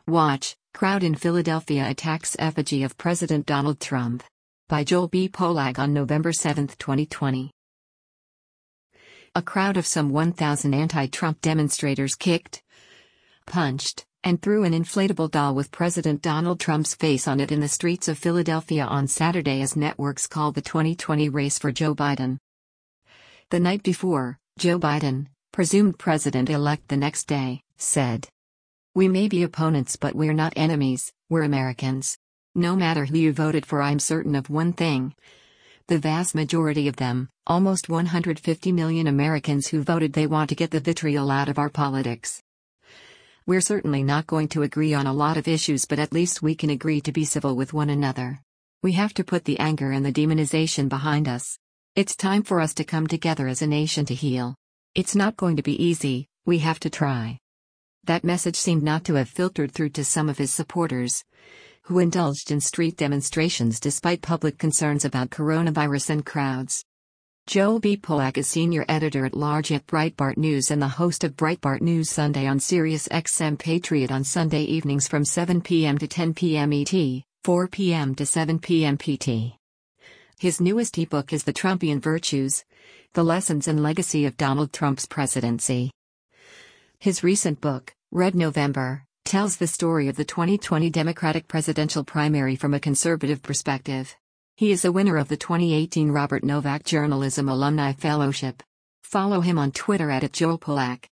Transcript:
Watch, Crowd in Philadelphia Attacks Effigy of President Donald Trump. By Joel B. Polak on November 7, 2020. A crowd of some 1,000 anti-Trump demonstrators kicked, punched, and threw an inflatable doll with President Donald Trump's face on it in the streets of Philadelphia on Saturday as networks called the 2020 race for Joe Biden. The night before, Joe Biden, presumed president-elect the next day, said, "We may be opponents, but we're not enemies, we're Americans. No matter who you voted for, I'm certain of one thing. The vast majority of them, almost 150 million Americans who voted, they want to get the vitriol out of our politics. We're certainly not going to agree on a lot of issues, but at least we can agree to be civil with one another. We have to put the anger and the demonization behind us. It's time for us to come together as a nation to heal. It's not going to be easy, we have to try." That message seemed not to have filtered through to some of his supporters, who indulged in street demonstrations despite public concerns about coronavirus and crowds. Joel B. Polak is senior editor-at-large at Breitbart News and the host of Breitbart News Sunday on Sirius XM Patriot on Sunday evenings from 7 p.m. to 10 p.m. ET, 4 p.m. to 7 p.m. PT. His newest ebook is The Trumpian Virtues: The Lessons and Legacy of Donald Trump's Presidency. His recent book, Red November, tells the story of the 2020 Democratic presidential primary from a conservative perspective. He is a winner of the 2018 Robert Novak Journalism Alumni Fellowship. Follow him on Twitter @JoelPolak.